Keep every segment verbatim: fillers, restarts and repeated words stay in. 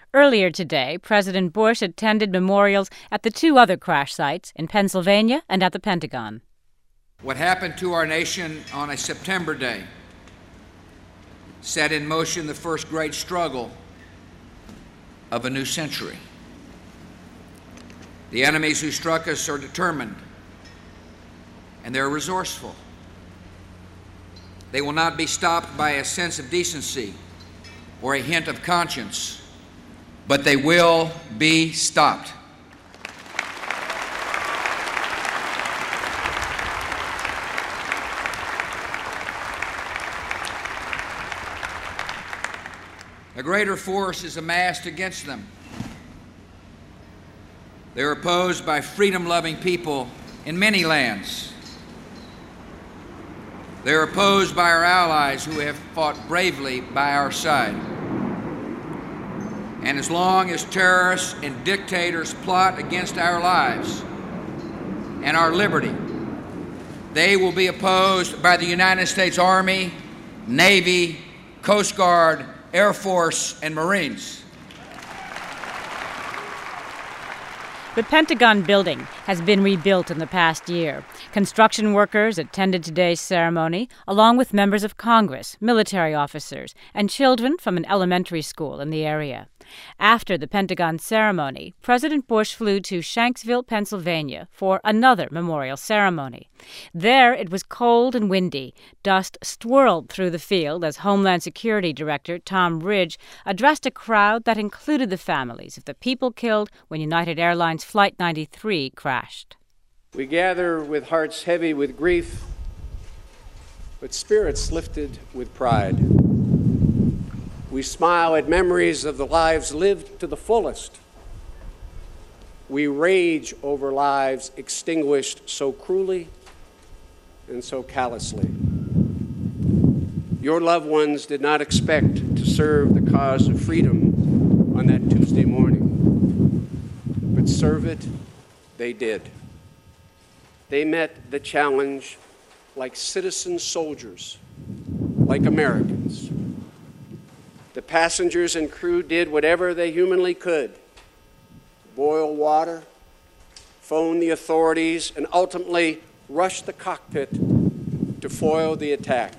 Earlier today, President Bush attended memorials at the two other crash sites in Pennsylvania and at the Pentagon. What happened to our nation on a September day set in motion the first great struggle of a new century. The enemies who struck us are determined, and they're resourceful. They will not be stopped by a sense of decency or a hint of conscience, but they will be stopped. A greater force is amassed against them. They're opposed by freedom-loving people in many lands. They're opposed by our allies who have fought bravely by our side. And as long as terrorists and dictators plot against our lives and our liberty, they will be opposed by the United States Army, Navy, Coast Guard, Air Force, and Marines. The Pentagon building has been rebuilt in the past year. Construction workers attended today's ceremony, along with members of Congress, military officers, and children from an elementary school in the area. After the Pentagon ceremony, President Bush flew to Shanksville, Pennsylvania, for another memorial ceremony. There, it was cold and windy. Dust swirled through the field as Homeland Security Director Tom Ridge addressed a crowd that included the families of the people killed when United Airlines Flight ninety-three crashed. We gather with hearts heavy with grief, but spirits lifted with pride. We smile at memories of the lives lived to the fullest. We rage over lives extinguished so cruelly and so callously. Your loved ones did not expect to serve the cause of freedom on that Tuesday morning, but serve it they did. They met the challenge like citizen soldiers, like Americans. The passengers and crew did whatever they humanly could: boil water, phone the authorities, and ultimately rush the cockpit to foil the attack.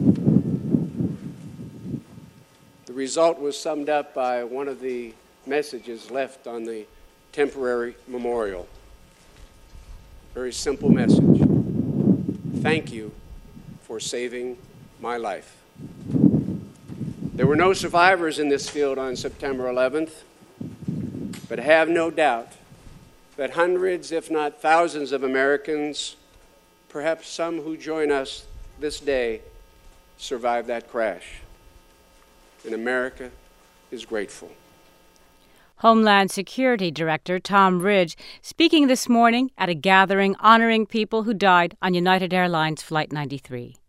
The result was summed up by one of the messages left on the temporary memorial. Very simple message: thank you for saving my life. There were no survivors in this field on September eleventh, but have no doubt that hundreds, if not thousands, of Americans, perhaps some who join us this day, survived that crash. And America is grateful. Homeland Security Director Tom Ridge speaking this morning at a gathering honoring people who died on United Airlines Flight ninety-three.